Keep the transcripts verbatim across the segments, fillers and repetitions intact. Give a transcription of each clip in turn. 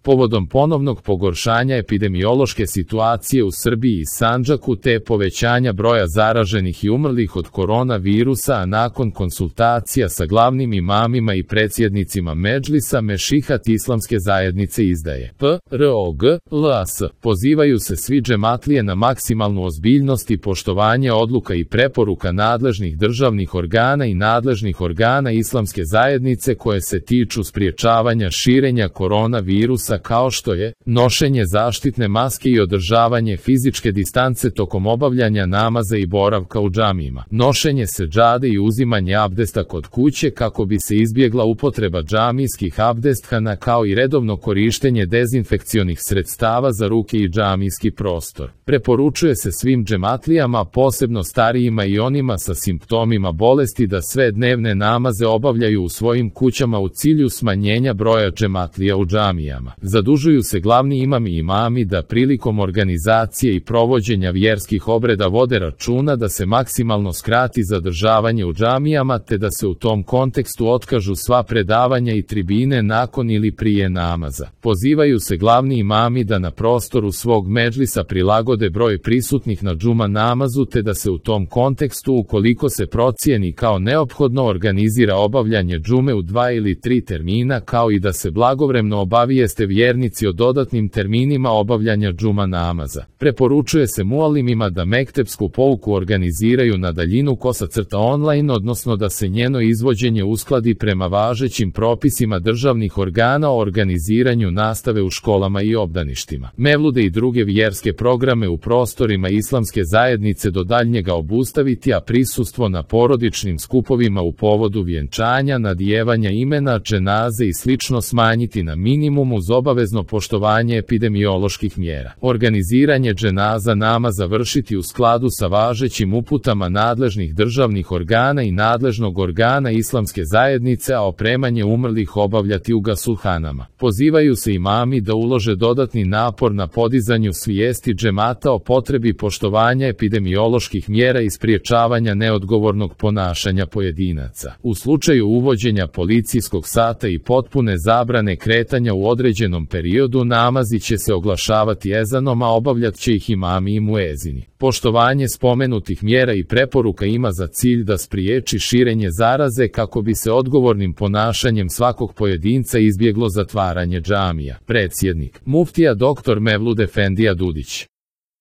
povodom ponovnog pogoršanja epidemiološke situacije u Srbiji i Sandžaku te povećanja broja zaraženih i umrlih od koronavirusa, a nakon konsultacija sa glavnim imamima i predsjednicima Medžlisa Mešihat Islamske zajednice izdaje P R O G L A S. Pozivaju se svi džematlije na maksimalnu ozbiljnost i poštovanje odluka i preporuka nadležnih državnih organa i nadležnih organa Islamske zajednice koje se tiču spriječavanja širenja koronavirusa, kao što je nošenje zaštitne maske i održavanje fizičke distance tokom obavljanja namaza i boravka u džamijima, nošenje seđade i uzimanje abdesta kod kuće kako bi se izbjegla upotreba džamijskih abdesthana, kao i redovno korištenje dezinfekcionih sredstava za ruke i džamijski prostor. Preporučuje se svim džematlijama, posebno starijima i onima sa simptomima bolesti, da sve dnevne namaze obavljaju u svojim kućama u cilju smanjenja broja džematlija u džamijama. Zadužuju se glavni imami i imami da prilikom organizacije i provođenja vjerskih obreda vode računa da se maksimalno skrati zadržavanje u džamijama, te da se u tom kontekstu otkažu sva predavanja i tribine nakon ili prije namaza. Pozivaju se glavni imami da na prostoru svog medžlisa prilagode broj prisutnih na džuma namazu, te da se u tom kontekstu, ukoliko se procijeni kao neophodno, organizira obavljanje džume u dva ili tri termina, kao i da se blagovremno obavijeste vjernici o dodatnim terminima obavljanja džuma namaza. Preporučuje se mualimima da mektepsku pouku organiziraju na daljinu kosa crta online, odnosno da se njeno izvođenje uskladi prema važećim propisima državnih organa o organiziranju nastave u školama i obdaništima. Mevlude i druge vjerske programe u prostorima Islamske zajednice do daljnjega obustaviti, a prisustvo na porodičnim skupovima u povodu vjenčanja, nadijevanja imena, dženaze i slično smanjiti na minimum uz obavezno poštovanje epidemioloških mjera. Organiziranje dženaza namaza vršiti u skladu sa važećim uputama nadležnih državnih organa i nadležnog organa Islamske zajednice, a opremanje umrlih obavljati u gasulhanama. Pozivaju se imami da ulože dodatni napor na podizanju svijesti džemata o potrebi poštovanja epidemioloških mjera i spriječavanja neodgovornog ponašanja pojedinaca. U slučaju uvođenja policijskog sata i potpune zabrane kretanja u određenom periodu, namazi će se oglašavati ezanom, a obavljat će ih imami i muezini. Poštovanje spomenutih mjera i preporuka ima za cilj da spriječi širenje zaraze kako bi se odgovornim ponašanjem svakog pojedinca izbjeglo zatvaranje džamija. Predsjednik muftija doktor Mevlud Efendija Dudić.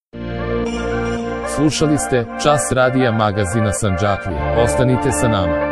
Slušali ste Čas radija magazina Sandžaklija. Ostanite sa nama.